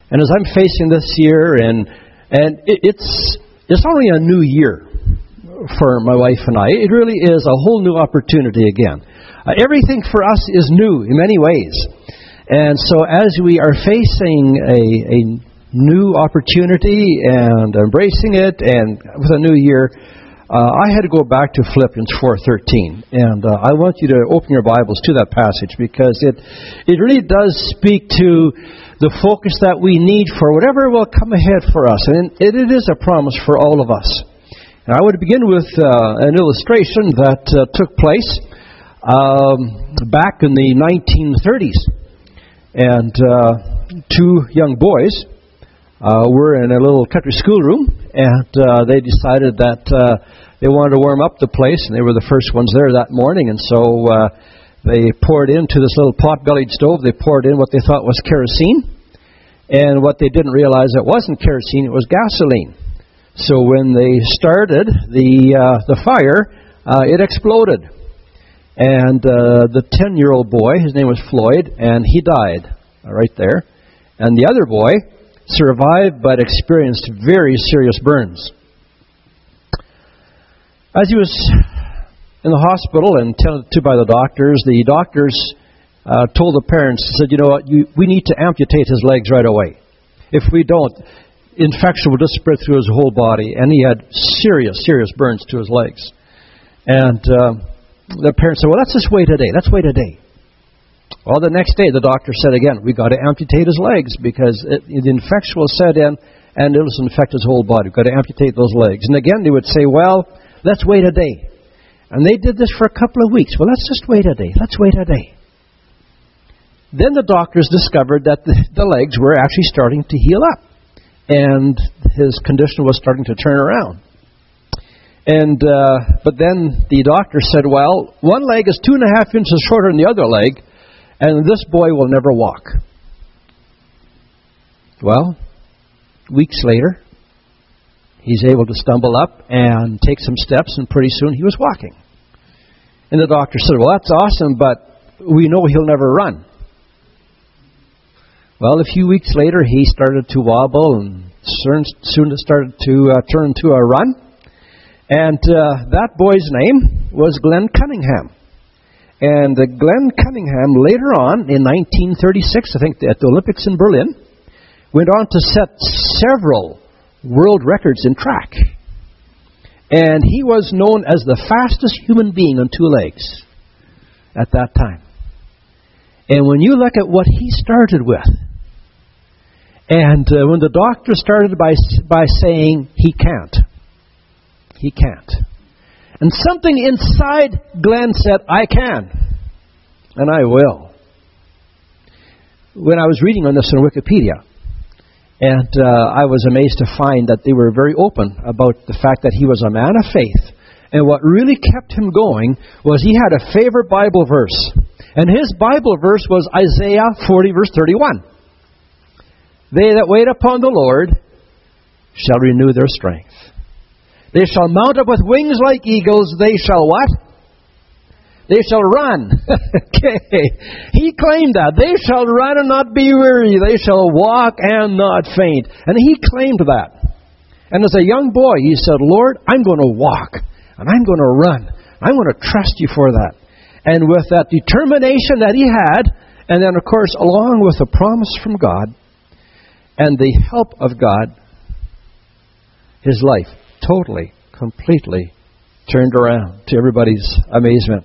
And as I'm facing this year, and it's already a new year for my wife and I. It really is a whole new opportunity again. Everything for us is new in many ways. And so as we are facing a new opportunity and embracing it, and with a new year, I had to go back to Philippians 4:13, and I want you to open your Bibles to that passage, because it really does speak to the focus that we need for whatever will come ahead for us, and it is a promise for all of us. And I would begin with an illustration that took place back in the 1930s, and two young boys were in a little country schoolroom, and they decided that they wanted to warm up the place, and they were the first ones there that morning, and so they poured into this little pot-bellied stove, they poured in what they thought was kerosene, and what they didn't realize, it wasn't kerosene, it was gasoline. So when they started the fire, it exploded, and the 10-year-old boy, his name was Floyd, and he died right there, and the other boy survived but experienced very serious burns. As he was in the hospital and tended to by the doctors told the parents, said, you know what, we need to amputate his legs right away. If we don't, infection will just spread through his whole body. And he had serious burns to his legs. And the parents said, well, let's just wait a day. Let's wait a day. Well, the next day, the doctor said again, we got to amputate his legs, because the infection will set in and it'll infect his whole body. We've got to amputate those legs. And again, they would say, well, let's wait a day. And they did this for a couple of weeks. Well, let's just wait a day. Let's wait a day. Then the doctors discovered that the legs were actually starting to heal up, and his condition was starting to turn around. And but then the doctor said, well, one leg is 2.5 inches shorter than the other leg, and this boy will never walk. Well, weeks later, he's able to stumble up and take some steps, and pretty soon he was walking. And the doctor said, well, that's awesome, but we know he'll never run. Well, a few weeks later, he started to wobble, and soon it started to turn into a run. And that boy's name was Glenn Cunningham. And Glenn Cunningham, later on, in 1936, I think at the Olympics in Berlin, went on to set several world records in track. And he was known as the fastest human being on two legs at that time. And when you look at what he started with, and when the doctor started by saying he can't, and something inside Glenn said, I can, and I will. When I was reading on this in Wikipedia, and I was amazed to find that they were very open about the fact that he was a man of faith. And what really kept him going was he had a favorite Bible verse. And his Bible verse was Isaiah 40, verse 31. They that wait upon the Lord shall renew their strength. They shall mount up with wings like eagles. They shall what? They shall run. Okay. He claimed that. They shall run and not be weary. They shall walk and not faint. And he claimed that. And as a young boy, he said, Lord, I'm going to walk. And I'm going to run. I'm going to trust you for that. And with that determination that he had, and then, of course, along with the promise from God and the help of God, his life totally, completely turned around to everybody's amazement.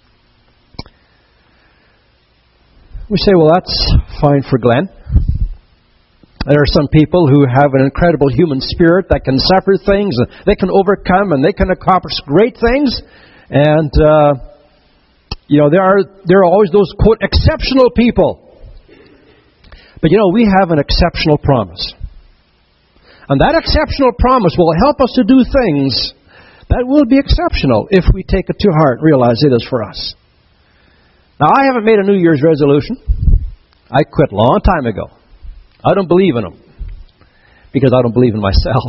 We say, well, that's fine for Glenn. There are some people who have an incredible human spirit that can suffer things, and they can overcome, and they can accomplish great things. And, there are always those, quote, exceptional people. But, we have an exceptional promise. And that exceptional promise will help us to do things that will be exceptional if we take it to heart and realize it is for us. Now, I haven't made a New Year's resolution. I quit a long time ago. I don't believe in them because I don't believe in myself.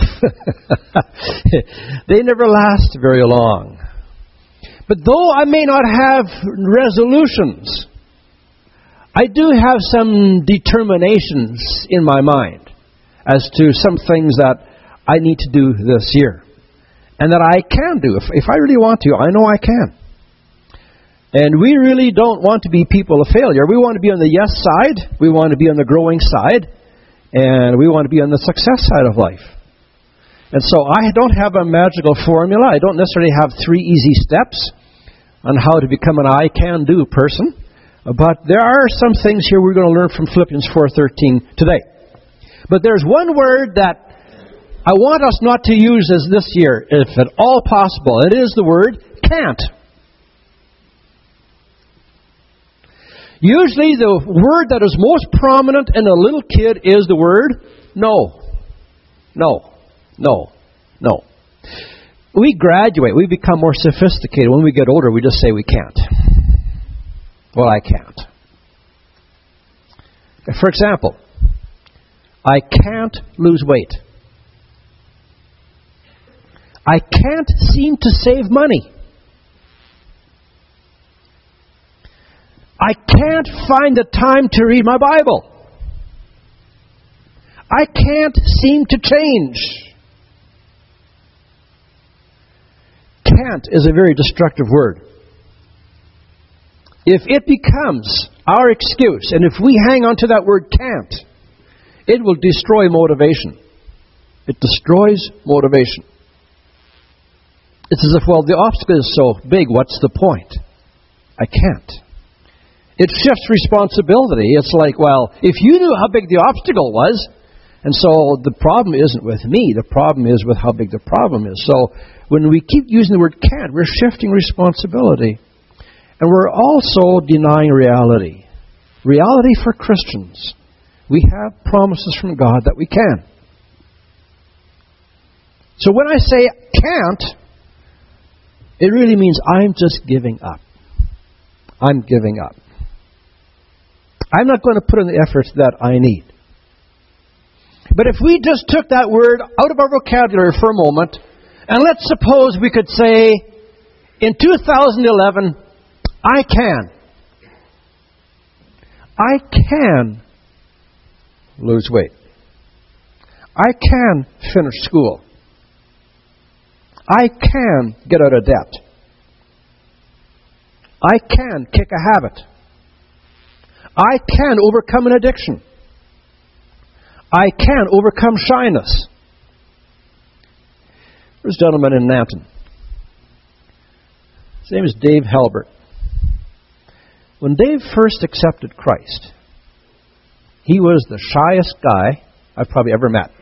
They never last very long. But though I may not have resolutions, I do have some determinations in my mind. as to some things that I need to do this year. And that I can do. If I really want to, I know I can. And we really don't want to be people of failure. We want to be on the yes side. We want to be on the growing side. And we want to be on the success side of life. And so I don't have a magical formula. I don't necessarily have 3 easy steps on how to become an I-can-do person. But there are some things here we're going to learn from Philippians 4:13 today. But there's one word that I want us not to use as this year, if at all possible. It is the word can't. Usually the word that is most prominent in a little kid is the word no. No. No. No. We graduate. We become more sophisticated. When we get older, we just say we can't. Well, I can't. For example, I can't lose weight. I can't seem to save money. I can't find the time to read my Bible. I can't seem to change. Can't is a very destructive word. If it becomes our excuse, and if we hang on to that word can't, it will destroy motivation. It destroys motivation. It's as if, well, the obstacle is so big, what's the point? I can't. It shifts responsibility. It's like, well, if you knew how big the obstacle was, and so the problem isn't with me, the problem is with how big the problem is. So when we keep using the word can't, we're shifting responsibility. And we're also denying reality. Reality for Christians. We have promises from God that we can. So when I say can't, it really means I'm just giving up. I'm giving up. I'm not going to put in the effort that I need. But if we just took that word out of our vocabulary for a moment, and let's suppose we could say, in 2011, I can lose weight. I can finish school. I can get out of debt. I can kick a habit. I can overcome an addiction. I can overcome shyness. There's a gentleman in Nanton. His name is Dave Halbert. When Dave first accepted Christ, he was the shyest guy I've probably ever met.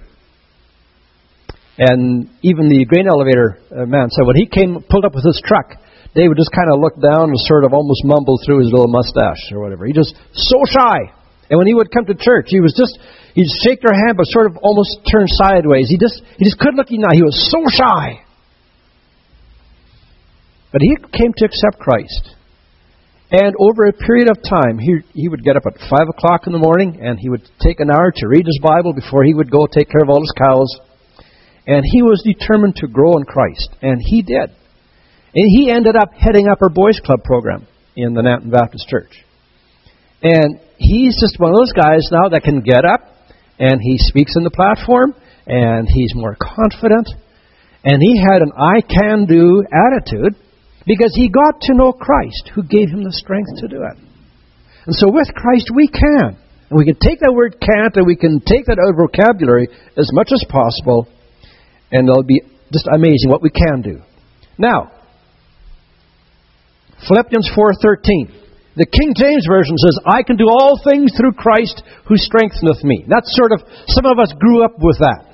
And even the grain elevator man said when he pulled up with his truck, Dave would just kind of look down and sort of almost mumble through his little mustache or whatever. He just so shy. And when he would come to church, he'd shake their hand but sort of almost turn sideways. He just couldn't look you now. He was so shy. But he came to accept Christ. And over a period of time, he would get up at 5 o'clock in the morning and he would take an hour to read his Bible before he would go take care of all his cows. And he was determined to grow in Christ. And he did. And he ended up heading up our Boys Club program in the Nanton Baptist Church. And he's just one of those guys now that can get up and he speaks in the platform and he's more confident. And he had an I-can-do attitude because he got to know Christ who gave him the strength to do it. And so with Christ we can. And we can take that word can't and we can take that out of vocabulary as much as possible. And it'll be just amazing what we can do. Now, Philippians 4:13. The King James Version says, I can do all things through Christ who strengtheneth me. That's sort of, some of us grew up with that.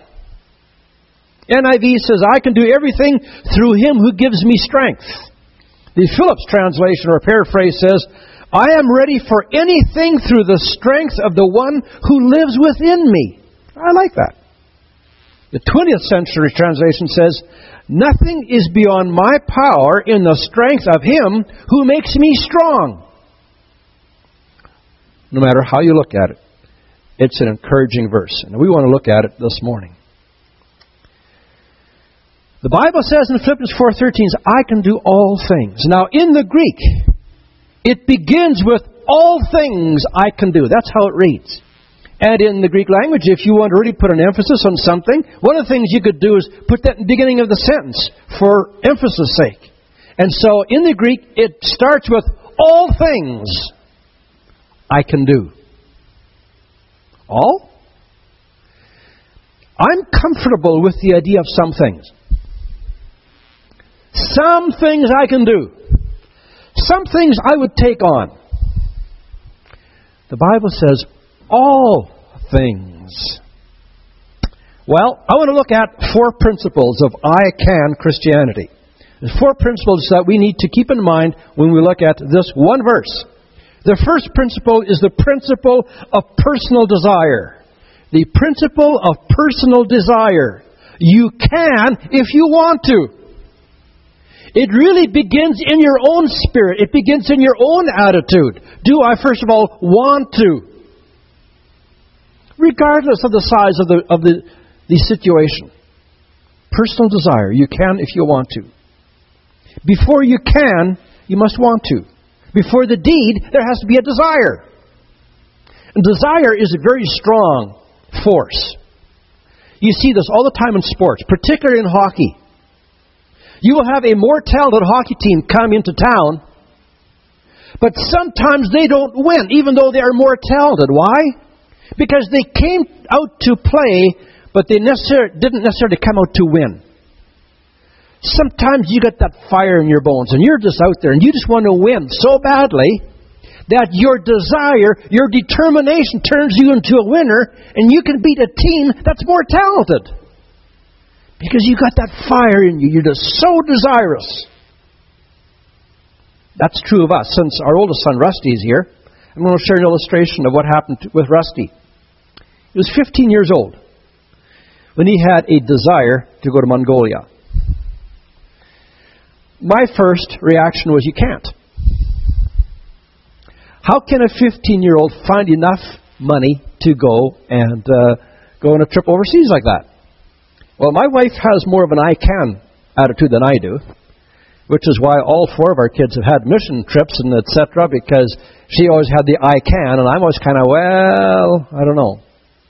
NIV says, I can do everything through Him who gives me strength. The Phillips translation or paraphrase says, I am ready for anything through the strength of the one who lives within me. I like that. The 20th century translation says, nothing is beyond my power in the strength of Him who makes me strong. No matter how you look at it, it's an encouraging verse. And we want to look at it this morning. The Bible says in Philippians 4:13, I can do all things. Now, in the Greek, it begins with all things I can do. That's how it reads. And in the Greek language, if you want to really put an emphasis on something, one of the things you could do is put that in the beginning of the sentence for emphasis' sake. And so in the Greek, it starts with all things I can do. All? I'm comfortable with the idea of some things. Some things I can do. Some things I would take on. The Bible says all things. Well, I want to look at 4 principles of I can Christianity. There's 4 principles that we need to keep in mind when we look at this one verse. The first principle is the principle of personal desire. The principle of personal desire. You can if you want to. It really begins in your own spirit. It begins in your own attitude. Do I, first of all, want to? Regardless of the size of the situation. Personal desire. You can if you want to. Before you can, you must want to. Before the deed, there has to be a desire. And desire is a very strong force. You see this all the time in sports, particularly in hockey. You will have a more talented hockey team come into town, but sometimes they don't win, even though they are more talented. Why? Because they came out to play, but they didn't necessarily come out to win. Sometimes you get that fire in your bones, and you're just out there, and you just want to win so badly that your desire, your determination turns you into a winner, and you can beat a team that's more talented. Because you got that fire in you. You're just so desirous. That's true of us. Since our oldest son, Rusty, is here, I'm going to share an illustration of what happened with Rusty. He was 15 years old when he had a desire to go to Mongolia. My first reaction was, you can't. How can a 15-year-old find enough money to go and go on a trip overseas like that? Well, my wife has more of an I can attitude than I do, which is why all 4 of our kids have had mission trips and etc., because she always had the I can, and I'm always kind of, well, I don't know.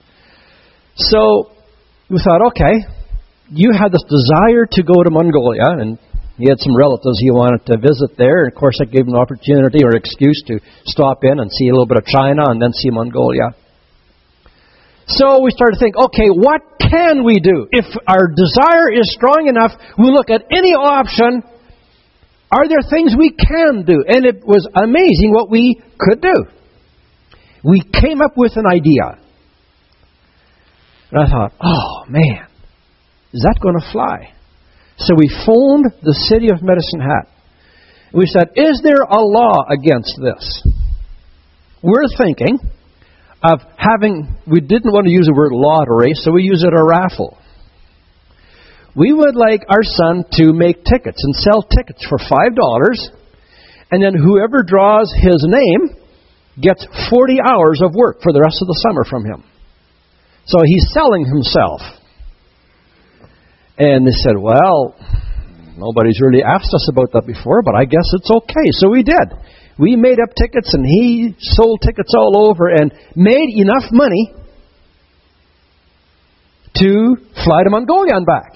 So we thought, okay, you had this desire to go to Mongolia, and he had some relatives he wanted to visit there, and of course that gave him an opportunity or excuse to stop in and see a little bit of China and then see Mongolia. So we started to think, okay, what can we do? If our desire is strong enough, we look at any option. Are there things we can do? And it was amazing what we could do. We came up with an idea. And I thought, oh man, is that going to fly? So we phoned the city of Medicine Hat. We said, is there a law against this? We're thinking of we didn't want to use the word lottery, so we use it a raffle. We would like our son to make tickets and sell tickets for $5, and then whoever draws his name gets 40 hours of work for the rest of the summer from him. So he's selling himself. And they said, well, nobody's really asked us about that before, but I guess it's okay. So we did. We made up tickets, and he sold tickets all over and made enough money to fly to Mongolia and back.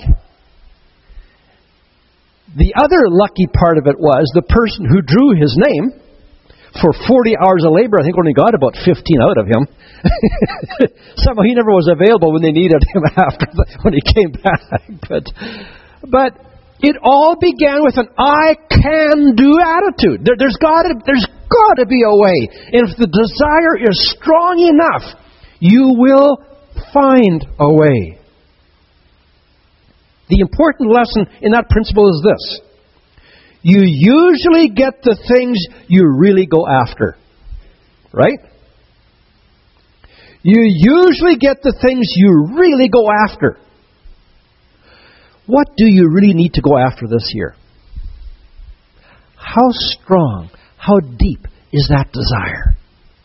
The other lucky part of it was the person who drew his name for 40 hours of labor, I think only got about 15 out of him. Somehow he never was available when they needed him when he came back. But it all began with an I can do attitude. There's got to be a way. And if the desire is strong enough, you will find a way. The important lesson in that principle is this. You usually get the things you really go after. Right? You usually get the things you really go after. What do you really need to go after this year? How strong, how deep is that desire?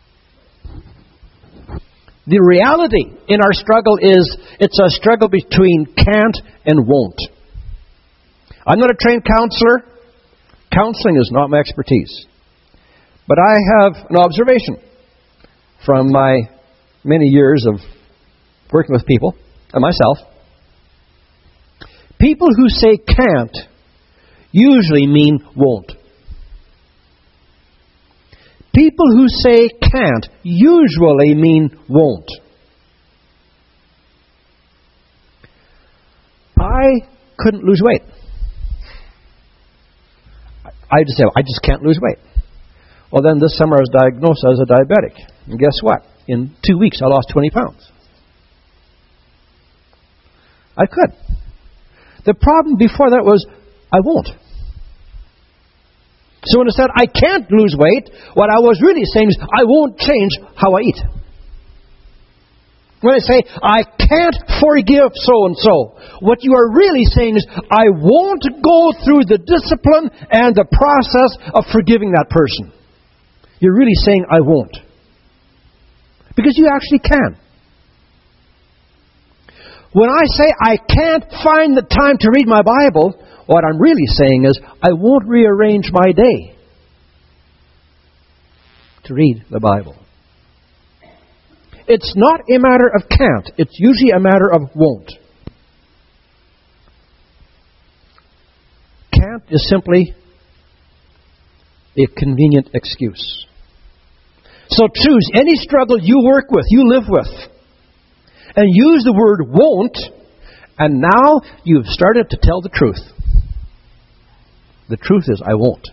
The reality in our struggle is it's a struggle between can't and won't. I'm not a trained counselor. Counseling is not my expertise. But I have an observation from my many years of working with people, and myself, people who say can't usually mean won't. People who say can't usually mean won't. I couldn't lose weight. I just can't lose weight. Well, then this summer I was diagnosed as a diabetic. And guess what? In 2 weeks I lost 20 pounds. I could. The problem before that was I won't. So when I said I can't lose weight, what I was really saying is I won't change how I eat. When I say I can't forgive so-and-so, what you are really saying is I won't go through the discipline and the process of forgiving that person. You're really saying I won't. Because you actually can. When I say I can't find the time to read my Bible, what I'm really saying is I won't rearrange my day to read the Bible. It's not a matter of can't. It's usually a matter of won't. Can't is simply a convenient excuse. So choose any struggle you work with, you live with, and use the word won't, and now you've started to tell the truth. The truth is, I won't.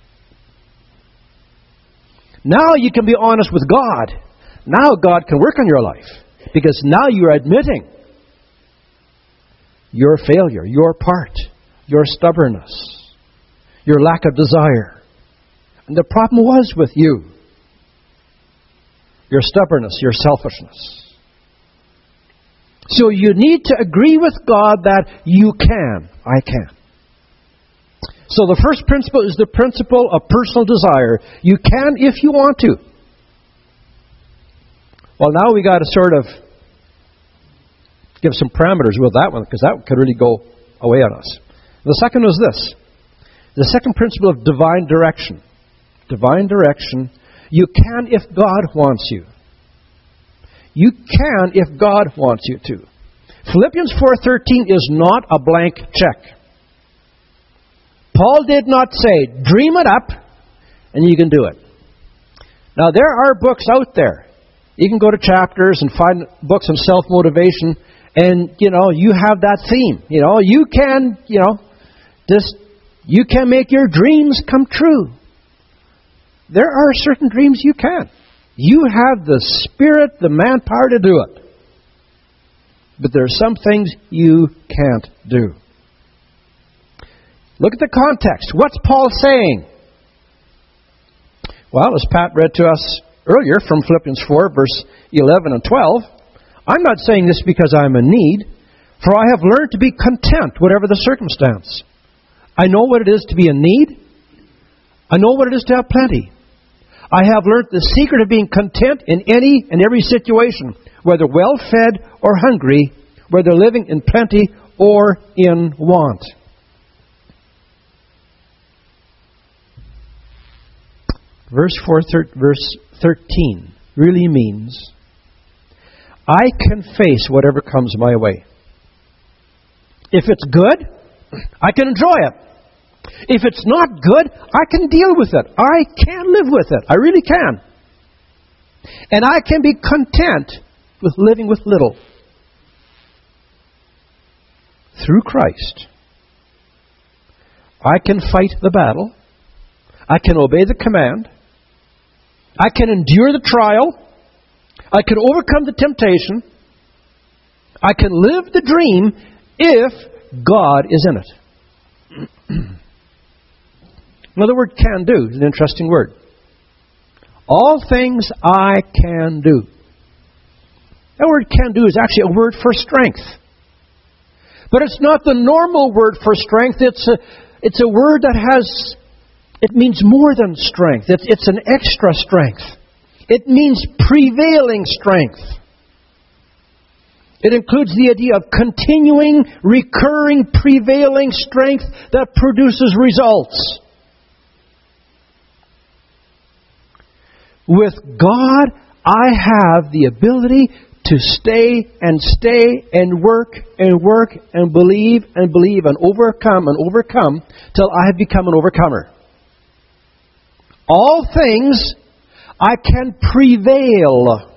Now you can be honest with God. Now God can work on your life. Because now you're admitting your failure, your part, your stubbornness, your lack of desire. And the problem was with you. Your stubbornness, your selfishness. So you need to agree with God that you can. I can. So the first principle is the principle of personal desire. You can if you want to. Well, now we got to sort of give some parameters with that one, because that could really go away on us. The second is this. The second principle of divine direction. Divine direction. You can if God wants you. You can if God wants you to. Philippians 4:13 is not a blank check. Paul did not say, dream it up and you can do it. Now, there are books out there. You can go to Chapters and find books on self-motivation, and, you have that theme. You can, you can make your dreams come true. There are certain dreams you can. You have the spirit, the manpower to do it. But there are some things you can't do. Look at the context. What's Paul saying? Well, as Pat read to us earlier from Philippians 4, verse 11 and 12, I'm not saying this because I'm in need, for I have learned to be content, whatever the circumstance. I know what it is to be in need. I know what it is to have plenty. I have learned the secret of being content in any and every situation, whether well-fed or hungry, whether living in plenty or in want. Verse 13 really means I can face whatever comes my way. If it's good, I can enjoy it. If it's not good, I can deal with it. I can live with it. I really can. And I can be content with living with little. Through Christ, I can fight the battle. I can obey the command. I can endure the trial. I can overcome the temptation. I can live the dream if God is in it. Another word, can do, is an interesting word. All things I can do. That word can do is actually a word for strength. But it's not the normal word for strength. It's a word that has, it means more than strength. It's an extra strength. It means prevailing strength. It includes the idea of continuing, recurring, prevailing strength that produces results. With God, I have the ability to stay and work and believe and overcome till I have become an overcomer. All things I can prevail.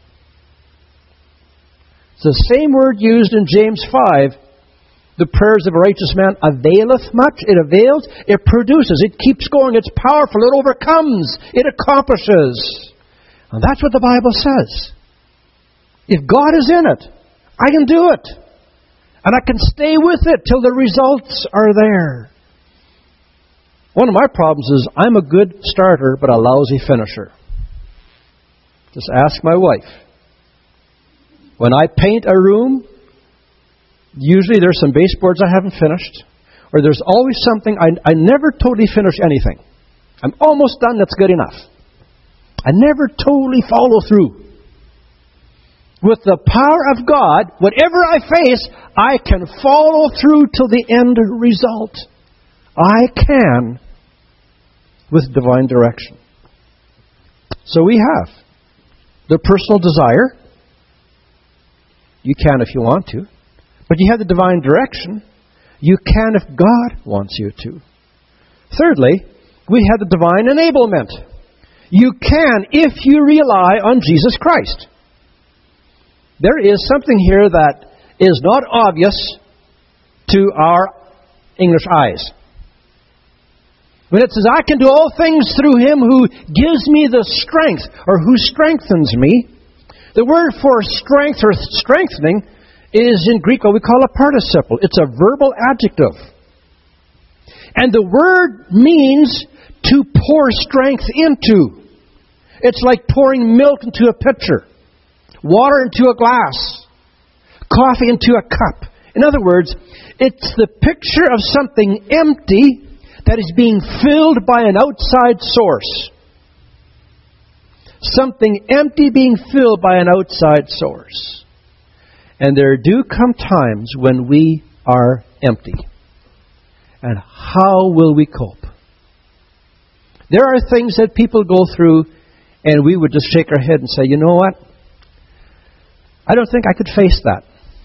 It's the same word used in James 5. The prayers of a righteous man availeth much. It avails. It produces. It keeps going. It's powerful. It overcomes. It accomplishes. And that's what the Bible says. If God is in it, I can do it. And I can stay with it till the results are there. One of my problems is I'm a good starter, but a lousy finisher. Just ask my wife. When I paint a room, usually there's some baseboards I haven't finished, or there's always something. I never totally finish anything. I'm almost done, that's good enough. I never totally follow through. With the power of God, whatever I face, I can follow through till the end result. I can with divine direction. So we have the personal desire. You can if you want to. But you have the divine direction. You can if God wants you to. Thirdly, we have the divine enablement. You can if you rely on Jesus Christ. There is something here that is not obvious to our English eyes. When it says, I can do all things through Him who gives me the strength, or who strengthens me, the word for strength or strengthening is in Greek what we call a participle. It's a verbal adjective. And the word means to pour strength into. It's like pouring milk into a pitcher, water into a glass, coffee into a cup. In other words, it's the picture of something empty that is being filled by an outside source. Something empty being filled by an outside source. And there do come times when we are empty. And how will we cope? There are things that people go through and we would just shake our head and say, you know what? I don't think I could face that.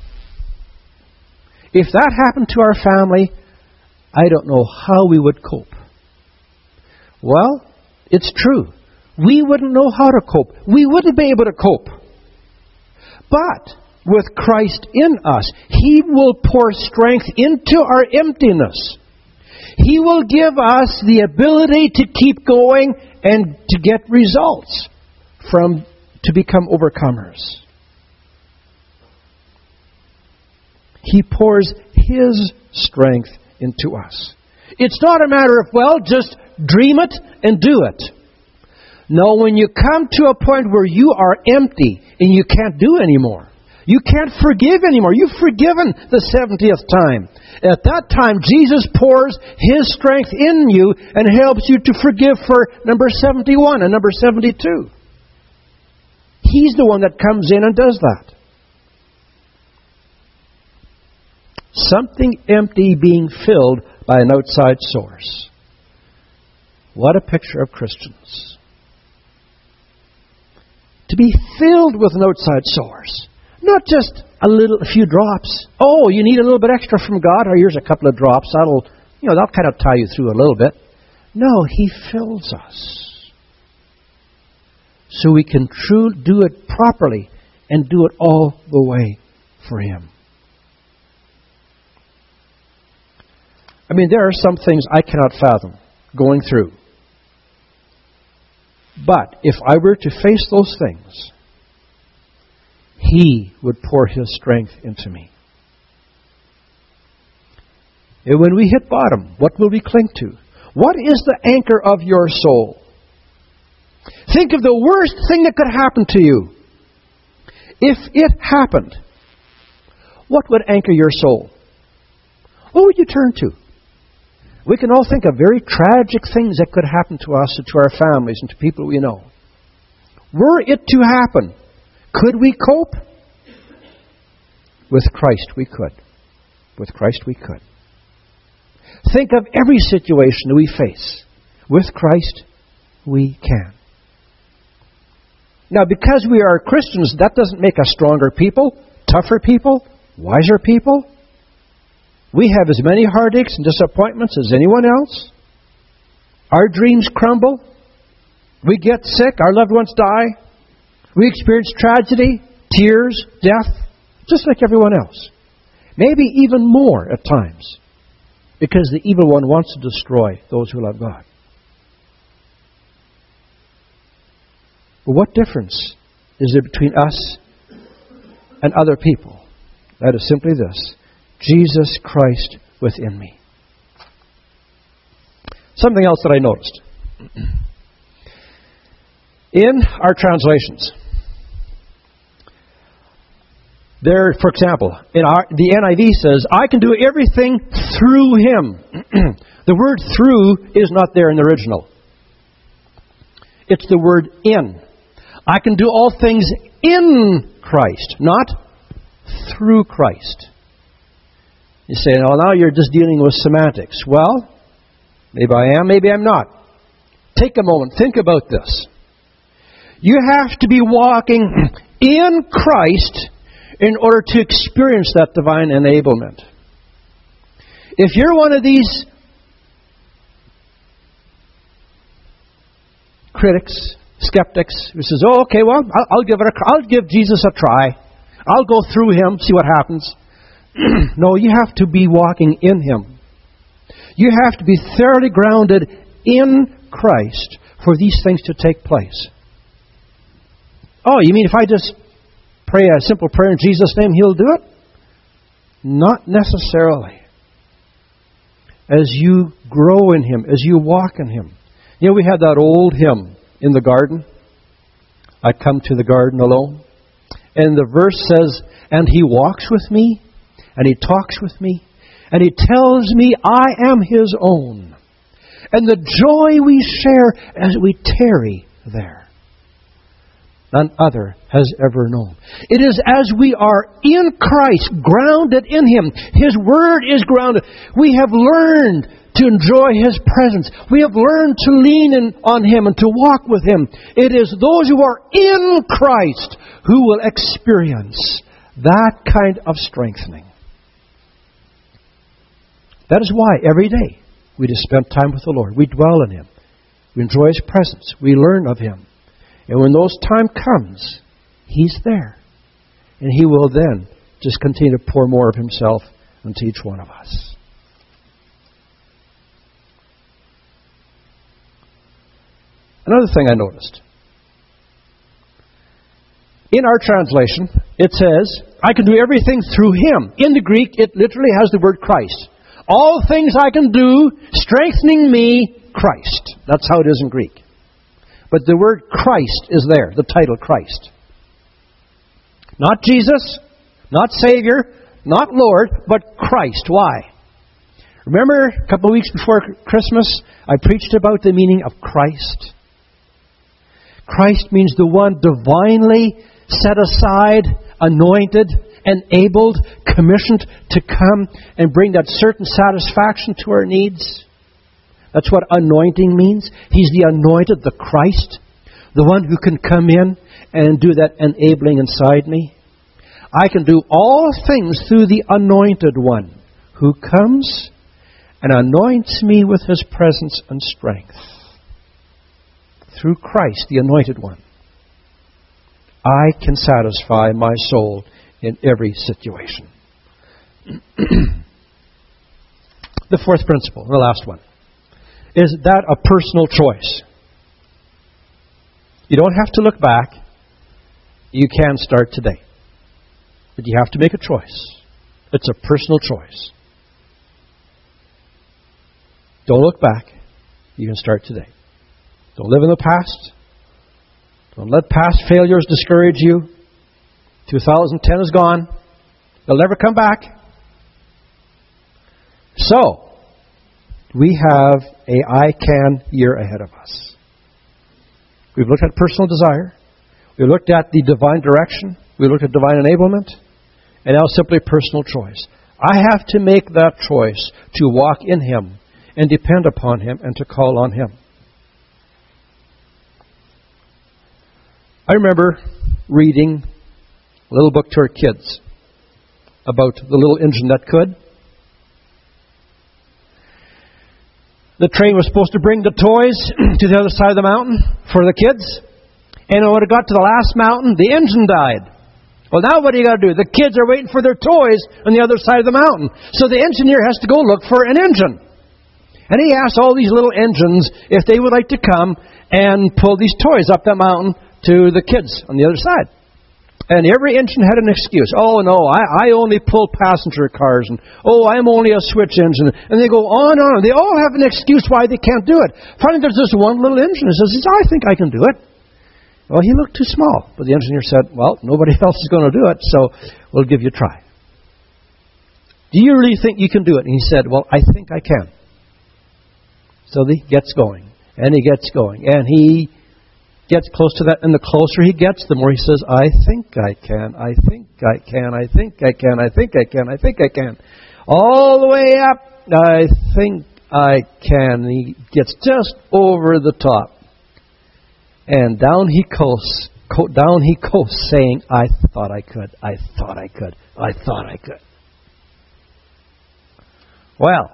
If that happened to our family, I don't know how we would cope. Well, it's true. We wouldn't know how to cope. We wouldn't be able to cope. But with Christ in us, He will pour strength into our emptiness. He will give us the ability to keep going and to get results to become overcomers. He pours His strength into us. It's not a matter of, well, just dream it and do it. No, when you come to a point where you are empty and you can't do anymore, you can't forgive anymore. You've forgiven the 70th time. At that time, Jesus pours His strength in you and helps you to forgive for number 71 and number 72. He's the one that comes in and does that. Something empty being filled by an outside source. What a picture of Christians. To be filled with an outside source. Not just a few drops. Oh, you need a little bit extra from God? Or here's a couple of drops. That'll kind of tie you through a little bit. No, He fills us. So we can do it properly and do it all the way for Him. I mean, there are some things I cannot fathom going through. But if I were to face those things, He would pour His strength into me. And when we hit bottom, what will we cling to? What is the anchor of your soul? Think of the worst thing that could happen to you. If it happened, what would anchor your soul? What would you turn to? We can all think of very tragic things that could happen to us and to our families and to people we know. Were it to happen, could we cope? With Christ we could. With Christ we could. Think of every situation that we face. With Christ we can. Now, because we are Christians, that doesn't make us stronger people, tougher people, wiser people. We have as many heartaches and disappointments as anyone else. Our dreams crumble. We get sick. Our loved ones die. We experience tragedy, tears, death, just like everyone else. Maybe even more at times, because the evil one wants to destroy those who love God. But what difference is there between us and other people? That is simply this: Jesus Christ within me. Something else that I noticed. In our translations, there, for example, the NIV says, I can do everything through Him. The word through is not there in the original. It's the word in. I can do all things in Christ, not through Christ. You say, oh, now you're just dealing with semantics. Well, maybe I am, maybe I'm not. Take a moment, think about this. You have to be walking in Christ in order to experience that divine enablement. If you're one of these critics, skeptics, who says, oh, okay, well, I'll give Jesus a try. I'll go through Him, see what happens. No, you have to be walking in Him. You have to be thoroughly grounded in Christ for these things to take place. Oh, you mean if I just pray a simple prayer in Jesus' name, He'll do it? Not necessarily. As you grow in Him, as you walk in Him. You know, we had that old hymn in the garden. I come to the garden alone. And the verse says, and He walks with me, and He talks with me, and He tells me I am His own. And the joy we share as we tarry there, none other has ever known. It is as we are in Christ, grounded in Him. His Word is grounded. We have learned to enjoy His presence. We have learned to lean on Him and to walk with Him. It is those who are in Christ who will experience that kind of strengthening. That is why every day we just spend time with the Lord. We dwell in Him. We enjoy His presence. We learn of Him. And when those time comes, He's there. And He will then just continue to pour more of Himself into each one of us. Another thing I noticed. In our translation, it says, I can do everything through Him. In the Greek, it literally has the word Christ. All things I can do, strengthening me, Christ. That's how it is in Greek. But the word Christ is there, the title Christ. Not Jesus, not Savior, not Lord, but Christ. Why? Remember a couple of weeks before Christmas, I preached about the meaning of Christ. Christ means the one divinely set aside, anointed, enabled, commissioned to come and bring that certain satisfaction to our needs. That's what anointing means. He's the anointed, the Christ, the one who can come in and do that enabling inside me. I can do all things through the anointed one who comes and anoints me with His presence and strength. Through Christ, the anointed one, I can satisfy my soul in every situation. The fourth principle, the last one, is that a personal choice. You don't have to look back. You can start today. But you have to make a choice. It's a personal choice. Don't look back. You can start today. Don't live in the past. Don't let past failures discourage you. 2010 is gone. They'll never come back. So, we have a I can year ahead of us. We've looked at personal desire. We've looked at the divine direction. We've looked at divine enablement. And now simply personal choice. I have to make that choice to walk in Him and depend upon Him and to call on Him. I remember reading a little book to our kids about the little engine that could. The train was supposed to bring the toys to the other side of the mountain for the kids. And when it got to the last mountain, the engine died. Well, now what do you got to do? The kids are waiting for their toys on the other side of the mountain. So the engineer has to go look for an engine. And he asked all these little engines if they would like to come and pull these toys up that mountain to the kids on the other side. And every engine had an excuse. Oh, no, I only pull passenger cars. And, oh, I'm only a switch engine. And they go on and on. They all have an excuse why they can't do it. Finally, there's this one little engine that says, I think I can do it. Well, he looked too small. But the engineer said, well, nobody else is going to do it, so we'll give you a try. Do you really think you can do it? And he said, well, I think I can. So he gets going. And he gets going. And he gets close to that, and the closer he gets, the more he says, I think I can, I think I can, I think I can, I think I can, I think I can. All the way up, I think I can. And he gets just over the top. And down he coasts, saying, I thought I could, I thought I could, I thought I could. Well,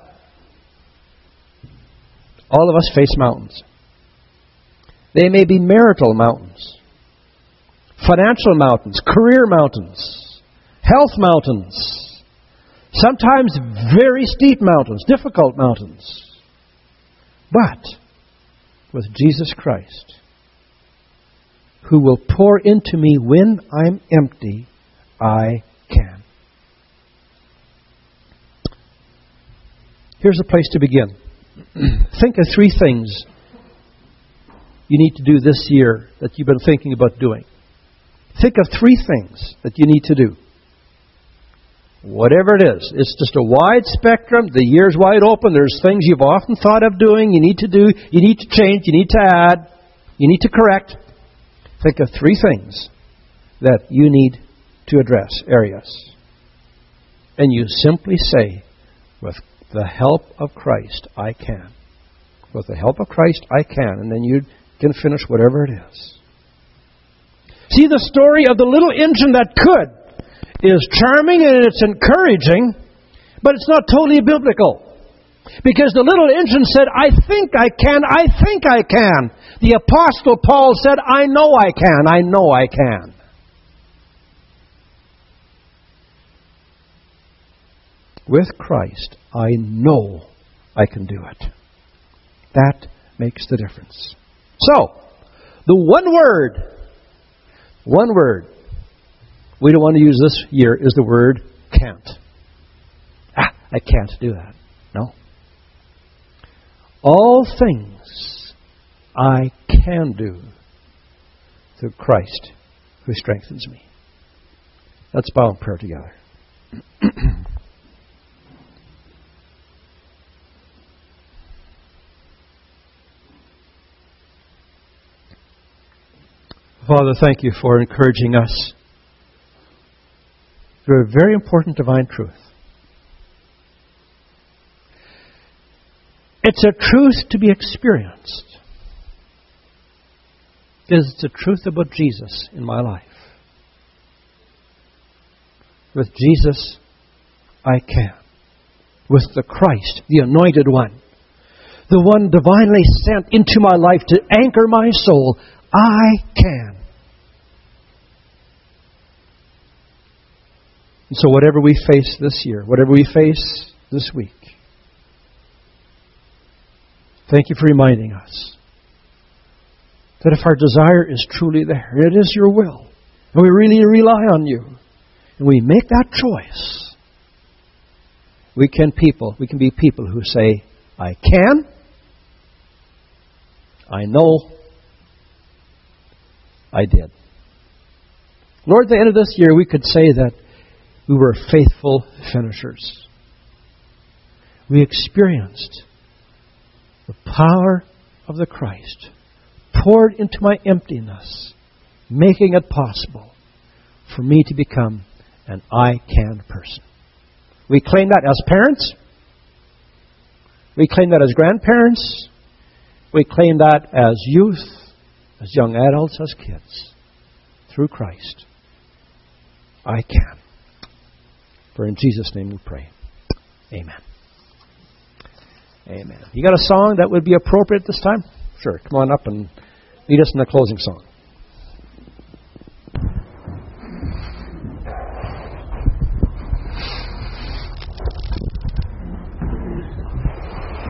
all of us face mountains. They may be marital mountains, financial mountains, career mountains, health mountains, sometimes very steep mountains, difficult mountains. But with Jesus Christ, who will pour into me when I'm empty, I can. Here's a place to begin. Think of 3 things you need to do this year that you've been thinking about doing. Think of 3 things that you need to do. Whatever it is. It's just a wide spectrum. The year's wide open. There's things you've often thought of doing. You need to do. You need to change. You need to add. You need to correct. Think of 3 things that you need to address, areas. And you simply say, with the help of Christ, I can. With the help of Christ, I can. And then you can finish whatever it is. See, the story of the little engine that could is charming and it's encouraging, but it's not totally biblical. Because the little engine said, I think I can, I think I can. The Apostle Paul said, I know I can, I know I can. With Christ, I know I can do it. That makes the difference. So, the one word we don't want to use this year is the word can't. I can't do that. No. All things I can do through Christ who strengthens me. Let's bow in prayer together. Father, thank you for encouraging us through a very important divine truth. It's a truth to be experienced. It's the truth about Jesus in my life. With Jesus, I can. With the Christ, the Anointed One, the one divinely sent into my life to anchor my soul, I can. And so whatever we face this year, whatever we face this week, thank you for reminding us that if our desire is truly there, it is your will, and we really rely on you, and we make that choice, we can be people who say, I can, I know, I did. Lord, at the end of this year, we could say that we were faithful finishers. We experienced the power of the Christ poured into my emptiness, making it possible for me to become an I can person. We claim that as parents. We claim that as grandparents. We claim that as youth, as young adults, as kids. through Christ, I can. For in Jesus' name we pray. Amen. Amen. You got a song that would be appropriate this time? Sure. Come on up and lead us in the closing song.